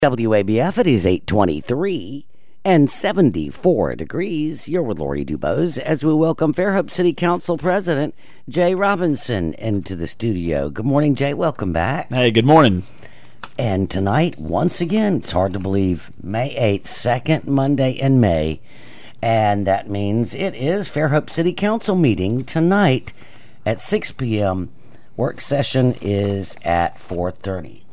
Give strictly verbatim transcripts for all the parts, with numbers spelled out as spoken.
W A B F, it is eight twenty-three and seventy-four degrees. You're with Lori Dubose as we welcome Fairhope City Council President Jay Robinson into the studio. Good morning, Jay. Welcome back. Hey, good morning. And tonight, once again, it's hard to believe, May eighth, second Monday in May. And that means it is Fairhope City Council meeting tonight at six p.m. Work session is at four thirty.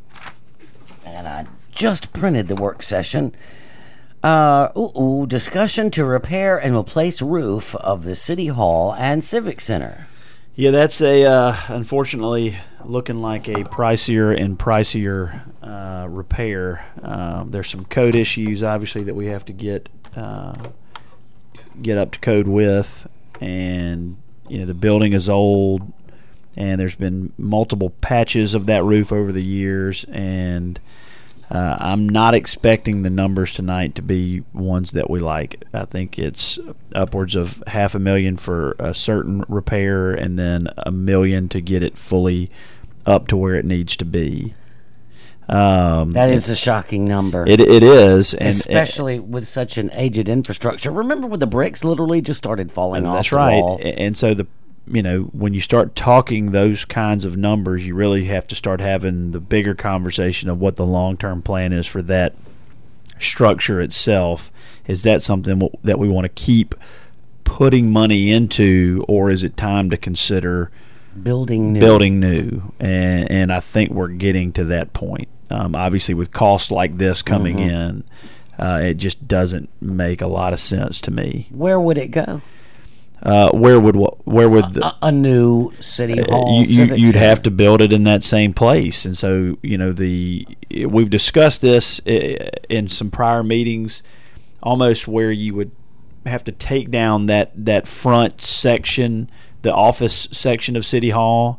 And I just printed the work session. Uh, ooh, ooh, discussion to repair and replace roof of the City Hall and Civic Center. Yeah, that's a uh, unfortunately looking like a pricier and pricier uh, repair. Uh, there's some code issues, obviously, that we have to get uh, get up to code with, and you know the building is old, and there's been multiple patches of that roof over the years, and Uh, I'm not expecting the numbers tonight to be ones that we like. I think it's upwards of half a million for a certain repair and then a million to get it fully up to where it needs to be. Um, that is a shocking number. It It is. And especially uh, with such an aged infrastructure. Remember when the bricks literally just started falling off that's the right. wall? And so the you know, when you start talking those kinds of numbers, you really have to start having the bigger conversation of what the long-term plan is for that structure itself. Is that something that we want to keep putting money into, or is it time to consider building new? Building new, and, and I think we're getting to that point. Um, obviously, with costs like this coming mm-hmm. in, uh, it just doesn't make a lot of sense to me. Where would it go? Uh, where would where would the, a, a new city hall? Uh, you, civic you'd center. have to build it in that same place, and so you know the we've discussed this in some prior meetings, almost where you would have to take down that, that front section, the office section of City Hall,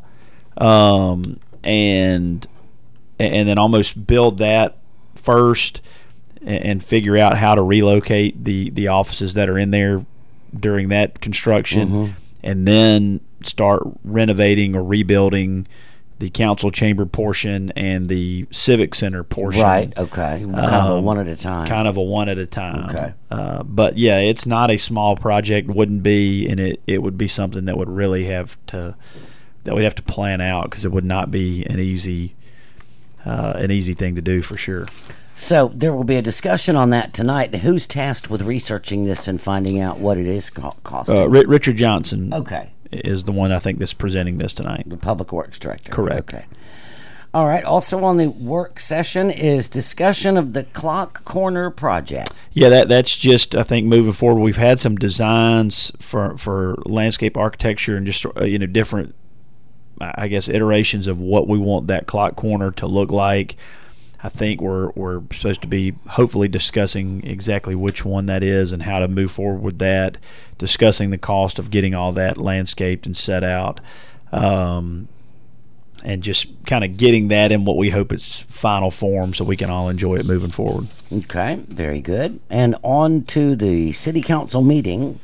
um, and and then almost build that first, and, and figure out how to relocate the, the offices that are in there during that construction, mm-hmm. and then start renovating or rebuilding the council chamber portion and the civic center portion. Right, okay. Kind um, of a one at a time. Kind of a one at a time. Okay. Uh, but, yeah, it's not a small project, wouldn't be, and it, it would be something that would really have to – that we'd have to plan out, because it would not be an easy uh, an easy thing to do for sure. So there will be a discussion on that tonight. Who's tasked with researching this and finding out what it is co- costing? Uh, R- Richard Johnson okay. is the one I think that's presenting this tonight. The Public Works Director. Correct. Okay. All right. Also on the work session is discussion of the Clock Corner project. Yeah, that that's just, I think, moving forward. We've had some designs for, for landscape architecture and just uh, you know different, I guess, iterations of what we want that clock corner to look like. I think we're we're supposed to be hopefully discussing exactly which one that is and how to move forward with that, discussing the cost of getting all that landscaped and set out, um, and just kind of getting that in what we hope its final form so we can all enjoy it moving forward. Okay, very good. And on to the City Council meeting.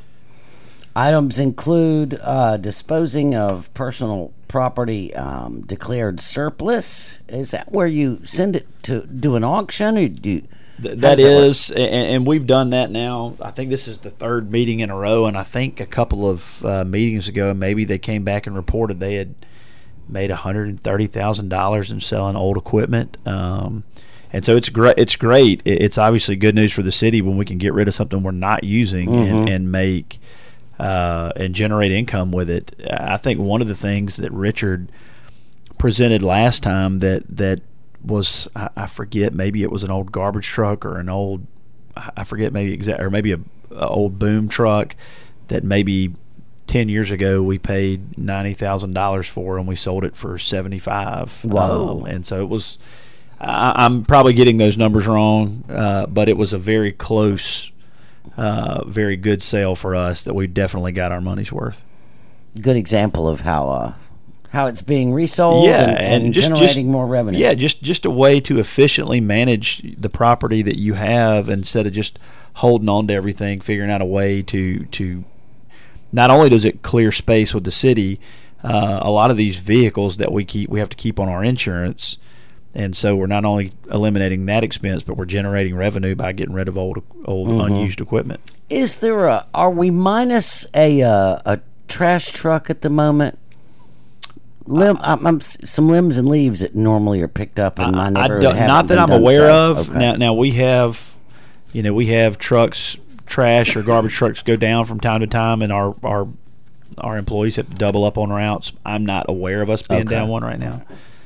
Items include uh, disposing of personal property um, declared surplus. Is that where you send it to do an auction, or do you, Th- that is, that and, and we've done that now. I think this is the third meeting in a row, and I think a couple of uh, meetings ago, maybe they came back and reported they had made one hundred thirty thousand dollars in selling old equipment. Um, and so it's great. It's great. It's obviously good news for the city when we can get rid of something we're not using mm-hmm. and, and make. Uh, and generate income with it. I think one of the things that Richard presented last time that that was I, I forget maybe it was an old garbage truck or an old I forget maybe exact or maybe a, a old boom truck that maybe ten years ago we paid ninety thousand dollars for and we sold it for seventy five. Wow! Um, and so it was. I, I'm probably getting those numbers wrong, uh, but it was a very close. Uh, very good sale for us that we definitely got our money's worth. Good example of how uh, how it's being resold yeah, and, and just, generating just, more revenue. Yeah, just, just a way to efficiently manage the property that you have instead of just holding on to everything, figuring out a way to to not only does it clear space with the city, uh, a lot of these vehicles that we keep we have to keep on our insurance. and so we're not only eliminating that expense, but we're generating revenue by getting rid of old, old mm-hmm. unused equipment. Is there a? Are we minus a uh, a trash truck at the moment? Limb, uh, I'm, I'm, some limbs and leaves that normally are picked up in my neighborhood. I not that I'm aware so. of. Okay. Now, now we have, you know, we have trucks, trash or garbage trucks go down from time to time, and our our our employees have to double up on routes. I'm not aware of us being okay. down one right now.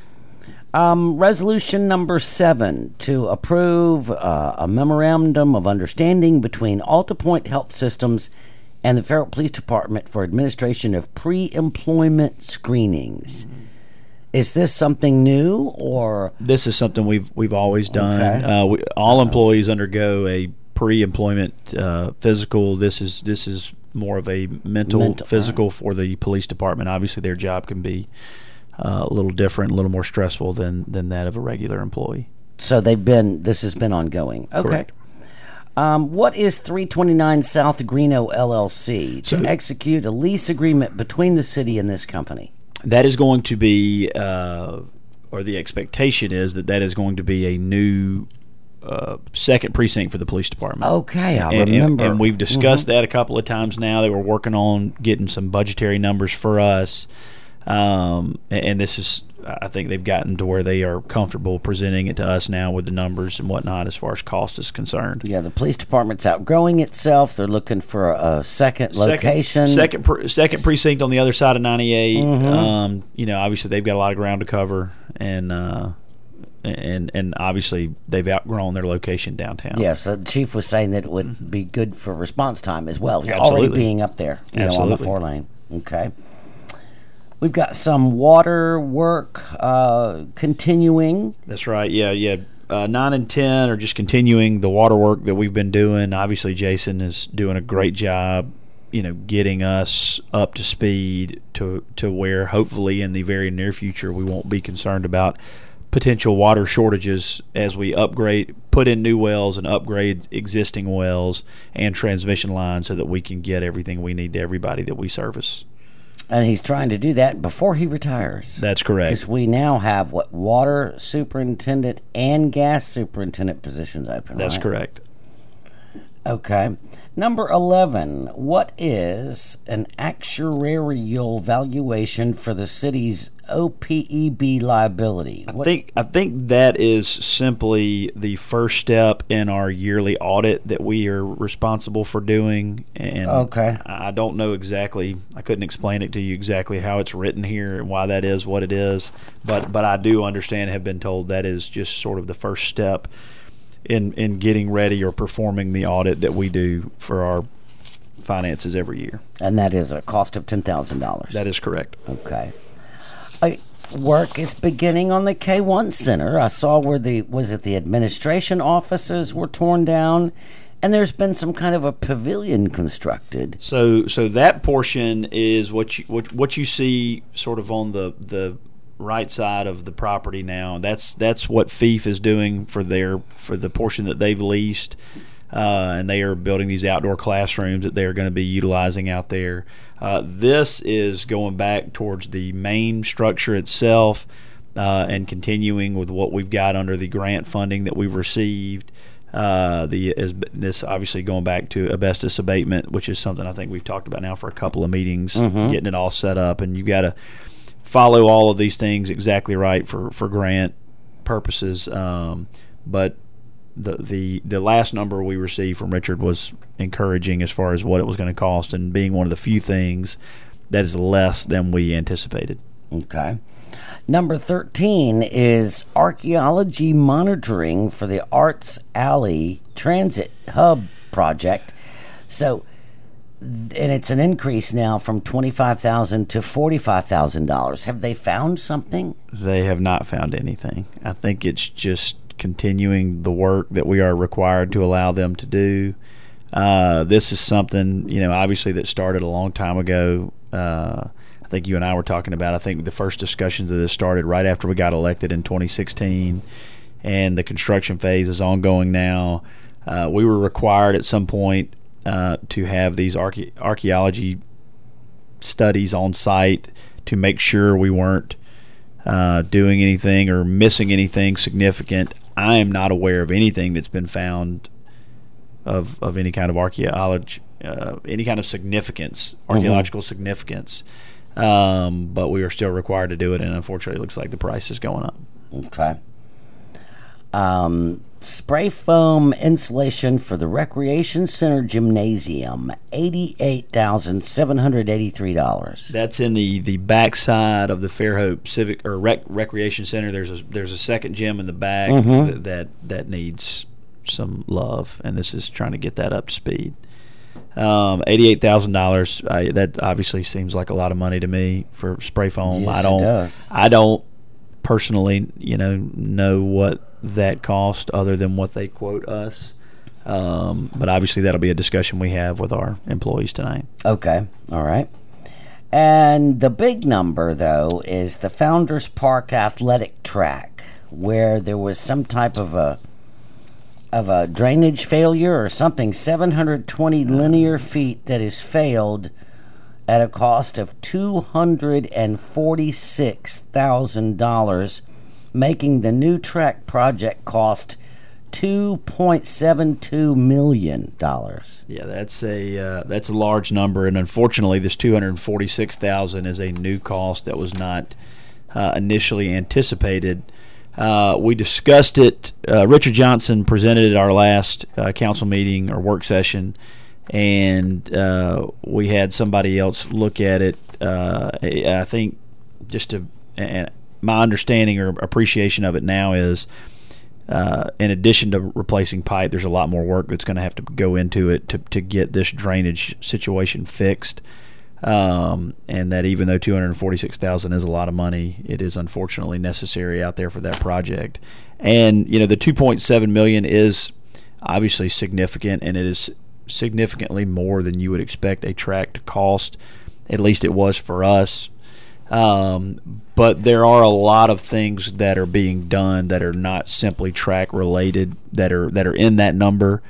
Um, resolution number seven, to approve uh, a memorandum of understanding between Alta Point Health Systems and the Fairhope Police Department for administration of pre-employment screenings. Mm-hmm. Is this something new, or this is something we've we've always done? Okay. Uh, we, all employees undergo a pre-employment uh, physical. This is this is more of a mental, mental physical right. for the police department. Obviously, their job can be uh, a little different, a little more stressful than than that of a regular employee. So they've been. This has been ongoing. Okay. Correct. Um, what is three twenty-nine South Greeno L L C to so, execute a lease agreement between the city and this company? That is going to be, uh, or the expectation is that that is going to be a new uh, second precinct for the police department. Okay, I and, remember. And, and we've discussed mm-hmm. that a couple of times now. They were working on getting some budgetary numbers for us. Um, and, and this is, I think they've gotten to where they are comfortable presenting it to us now with the numbers and whatnot as far as cost is concerned. Yeah, the police department's outgrowing itself. They're looking for a second, second location. Second pre- second precinct on the other side of ninety-eight. Mm-hmm. Um, you know, obviously they've got a lot of ground to cover, and uh, and and obviously they've outgrown their location downtown. Yeah, so the chief was saying that it would be good for response time as well. You're Absolutely. already being up there, you Absolutely. know, on the four lane. Okay. We've got some water work uh, continuing. That's right. Yeah, yeah. Uh, nine and ten are just continuing the water work that we've been doing. Obviously, Jason is doing a great job, you know, getting us up to speed to to where hopefully in the very near future we won't be concerned about potential water shortages as we upgrade, put in new wells and upgrade existing wells and transmission lines so that we can get everything we need to everybody that we service. And he's trying to do that before he retires. That's correct. Because we now have, what, water superintendent and gas superintendent positions open, That's right? correct. Okay. Number eleven, what is an actuarial valuation for the city's O P E B liability? I What? think I think that is simply the first step in our yearly audit that we are responsible for doing. And Okay. I don't know exactly. I couldn't explain it to you exactly how it's written here and why that is what it is. But but I do understand and have been told that is just sort of the first step in in getting ready or performing the audit that we do for our finances every year. And that is a cost of ten thousand dollars. That is correct. Okay. Uh, work is beginning on the K one Center. I saw where the, was it the administration offices were torn down, and there's been some kind of a pavilion constructed. So so that portion is what you what, what you see sort of on the the right side of the property now. That's that's what F I F is doing for their for the portion that they've leased, uh, and they are building these outdoor classrooms that they are going to be utilizing out there. Uh, this is going back towards the main structure itself, uh, and continuing with what we've got under the grant funding that we've received. Uh, the is this obviously going back to asbestos abatement, which is something I think we've talked about now for a couple of meetings, mm-hmm. getting it all set up, and you got to follow all of these things exactly right for, for grant purposes. Um, but the, the the last number we received from Richard was encouraging as far as what it was going to cost, and being one of the few things that is less than we anticipated. Okay. Number thirteen is archaeology monitoring for the Arts Alley Transit Hub project. So, and it's an increase now from twenty-five thousand dollars to forty-five thousand dollars. Have they found something? They have not found anything. I think it's just continuing the work that we are required to allow them to do. Uh, this is something, you know, obviously that started a long time ago. Uh, I think you and I were talking about, I think the first discussions of this started right after we got elected in twenty sixteen, and the construction phase is ongoing now. Uh, we were required at some point uh, to have these archae- archaeology studies on site to make sure we weren't uh, doing anything or missing anything significant. I am not aware of anything that's been found of of any kind of archaeology, uh, any kind of significance, archaeological mm-hmm. significance. Um, but we are still required to do it, and unfortunately, it looks like the price is going up. Okay. Um, spray foam insulation for the Recreation Center Gymnasium, eighty-eight thousand seven hundred eighty-three dollars. That's in the, the backside of the Fairhope Civic or Rec, Recreation Center. There's a there's a second gym in the back mm-hmm. that, that that needs some love, and this is trying to get that up to speed. Um, eighty-eight thousand dollars. That obviously seems like a lot of money to me for spray foam. Yes, I don't. It does. I don't personally, you know, know what that cost other than what they quote us. Um, but obviously, that'll be a discussion we have with our employees tonight. Okay. All right. And the big number, though, is the Founders Park Athletic Track, where there was some type of a of a drainage failure or something, seven hundred twenty linear feet that has failed at a cost of two hundred forty-six thousand dollars, making the new track project cost two point seven two million dollars. Yeah, that's a uh, that's a large number, and unfortunately, this two hundred forty-six thousand dollars is a new cost that was not uh, initially anticipated. Uh, we discussed it. Uh, Richard Johnson presented at our last uh, council meeting or work session, and uh, we had somebody else look at it. Uh, I think just to, and my understanding or appreciation of it now is, uh, in addition to replacing pipe, there's a lot more work that's going to have to go into it to, to get this drainage situation fixed. Um, and that even though two hundred forty-six thousand dollars is a lot of money, it is unfortunately necessary out there for that project. And you know, the two point seven million dollars is obviously significant, and it is significantly more than you would expect a track to cost. At least it was for us. Um, but there are a lot of things that are being done that are not simply track related that are that are in that number.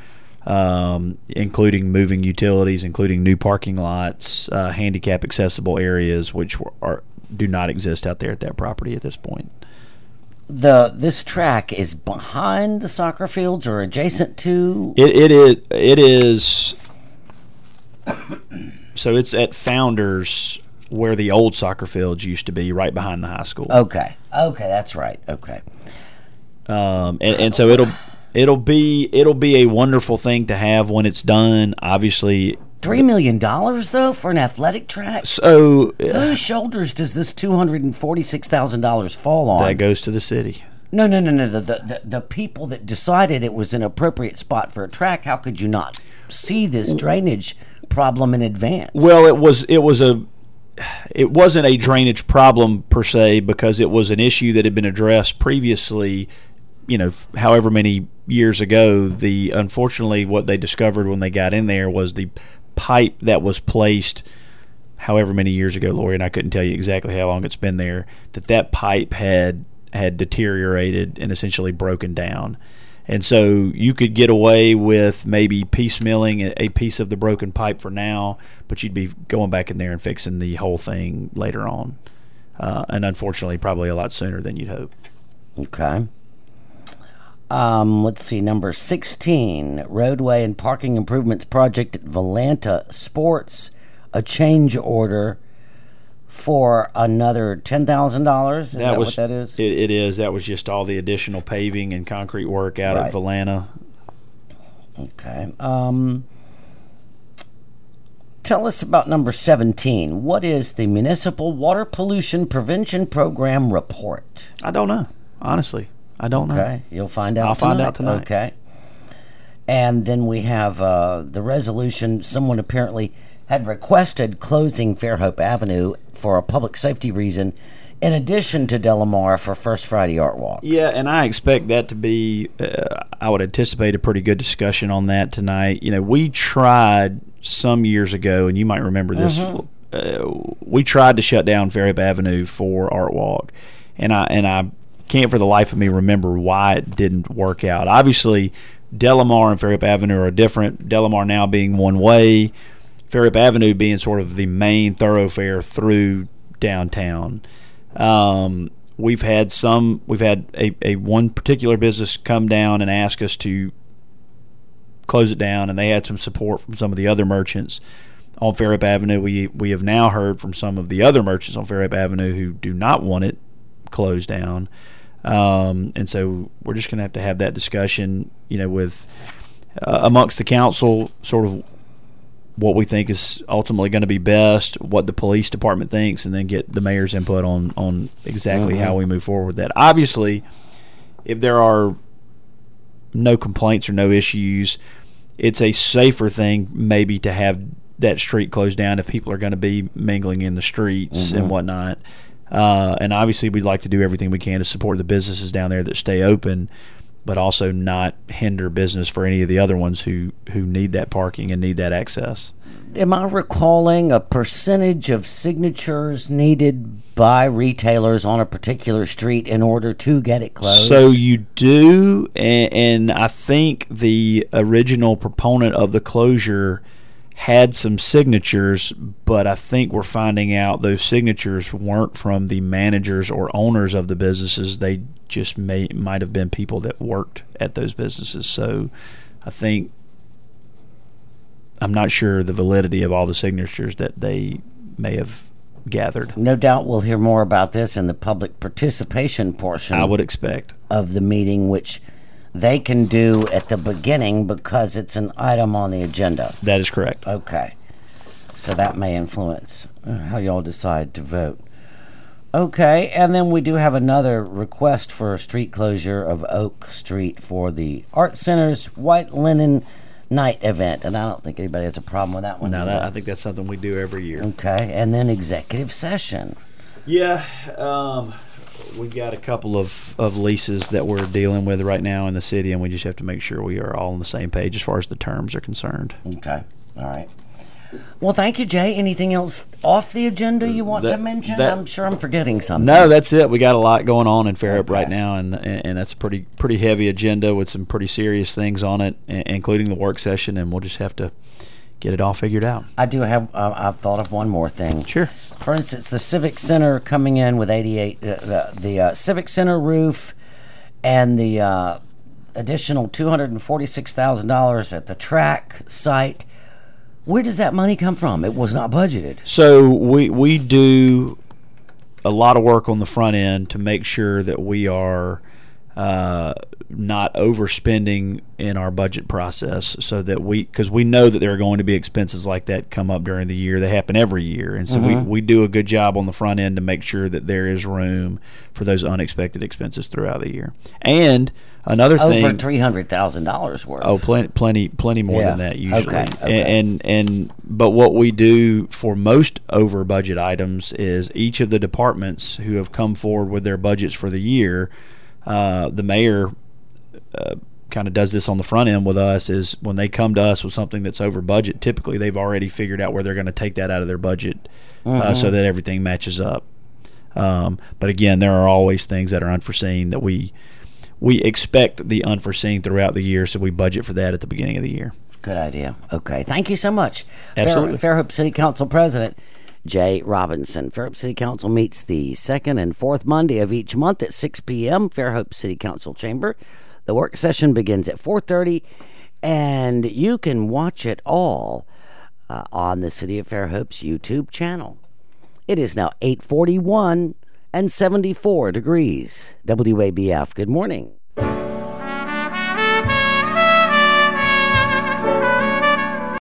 Um, including moving utilities, including new parking lots, uh, handicap accessible areas, which are do not exist out there at that property at this point. The this track is behind the soccer fields or adjacent to? It, it is. It is. So it's at Founders, where the old soccer fields used to be, right behind the high school. Okay. Okay, that's right. Okay. Um, and, and so it'll. It'll be it'll be a wonderful thing to have when it's done. Obviously, three million dollars though for an athletic track. So, uh, whose shoulders does this two hundred and forty six thousand dollars fall on? That goes to the city. No, no, no, no. The, the the the people that decided it was an appropriate spot for a track. How could you not see this drainage problem in advance? Well, it was it was a. It wasn't a drainage problem per se, because it was an issue that had been addressed previously. You know, however many years ago, the unfortunately what they discovered when they got in there was the pipe that was placed however many years ago, Lori, and I couldn't tell you exactly how long it's been there, that that pipe had had deteriorated and essentially broken down. And so you could get away with maybe piecemealing a piece of the broken pipe for now, but you'd be going back in there and fixing the whole thing later on. Uh, and unfortunately, probably a lot sooner than you'd hope. Okay. Um, let's see, number sixteen, roadway and parking improvements project at Volanta Sports, a change order for another ten thousand dollars. Is that, that was, what that is? It, it is. That was just all the additional paving and concrete work out right. at Volanta. Okay. Um, tell us about number seventeen. What is the Municipal Water Pollution Prevention Program report? I don't know, honestly. I don't okay. know. Okay, you'll find out I'll tonight. find out tonight. Okay. And then we have uh, the resolution. Someone apparently had requested closing Fairhope Avenue for a public safety reason, in addition to Delamar for First Friday Art Walk. Yeah, and I expect that to be, uh, I would anticipate a pretty good discussion on that tonight. You know, we tried some years ago, and you might remember this, mm-hmm. uh, we tried to shut down Fairhope Avenue for Art Walk, and I and I can't for the life of me remember why it didn't work out. Obviously, Delamar and Fairhope Avenue are different. Delamar now being one way, Fairhope Avenue being sort of the main thoroughfare through downtown. Um, we've had some, we've had a, a one particular business come down and ask us to close it down, and they had some support from some of the other merchants on Fairhope Avenue. We we have now heard from some of the other merchants on Fairhope Avenue who do not want it closed down, um, and so we're just going to have to have that discussion, you know, with uh, amongst the council, sort of what we think is ultimately going to be best, what the police department thinks, and then get the mayor's input on on exactly mm-hmm. how we move forward with that. Obviously, if there are no complaints or no issues, it's a safer thing maybe to have that street closed down if people are going to be mingling in the streets mm-hmm. and whatnot. Uh, and obviously we'd like to do everything we can to support the businesses down there that stay open, but also not hinder business for any of the other ones who, who need that parking and need that access. Am I recalling a percentage of signatures needed by retailers on a particular street in order to get it closed? So you do, and, and I think the original proponent of the closure had some signatures, but I think we're finding out those signatures weren't from the managers or owners of the businesses. They just may might have been people that worked at those businesses. So I think I'm not sure the validity of all the signatures that they may have gathered. No doubt we'll hear more about this in the public participation portion. I would expect. Of the meeting, which they can do at the beginning because it's an item on the agenda. That is correct. Okay. So that may influence how y'all decide to vote. Okay, and then we do have another request for a street closure of Oak Street for the Art Center's White Linen Night event, and I don't think anybody has a problem with that one. No, that, I think that's something we do every year. Okay, and then executive session. Yeah, um, we've got a couple of, of leases that we're dealing with right now in the city, and we just have to make sure we are all on the same page as far as the terms are concerned. Okay, all right. Well, thank you, Jay. Anything else off the agenda you want that, to mention? that, I'm sure I'm forgetting something. No, that's it. We got a lot going on in Fairhope okay. right now, and, and and that's a pretty pretty heavy agenda with some pretty serious things on it, including the work session, and we'll just have to get it all figured out. I do have. Uh, I've thought of one more thing. Sure. For instance, the Civic Center coming in with eighty-eight, uh, the the uh, Civic Center roof, and the uh, additional two hundred and forty-six thousand dollars at the track site. Where does that money come from? It was not budgeted. So we we do a lot of work on the front end to make sure that we are uh, not overspending in our budget process, so that we, because we know that there are going to be expenses like that come up during the year. They happen every year, and so mm-hmm. we, we do a good job on the front end to make sure that there is room for those unexpected expenses throughout the year. And another over thing, over three hundred thousand dollars worth. Oh, plenty, plenty, plenty more yeah. than that usually. Okay. okay. And, and and but what we do for most over budget items is each of the departments who have come forward with their budgets for the year, uh, the mayor uh, kind of does this on the front end with us. Is when they come to us with something that's over budget, typically they've already figured out where they're going to take that out of their budget, mm-hmm. uh, so that everything matches up. Um, but again, there are always things that are unforeseen that we. We expect the unforeseen throughout the year, so we budget for that at the beginning of the year. Good idea. Okay. Thank you so much. Absolutely. Fair, Fairhope City Council President Jay Robinson. Fairhope City Council meets the second and fourth Monday of each month at six p.m. Fairhope City Council Chamber. The work session begins at four thirty, and you can watch it all uh, on the City of Fairhope's YouTube channel. It is now eight forty-one and seventy-four degrees. W A B F, good morning.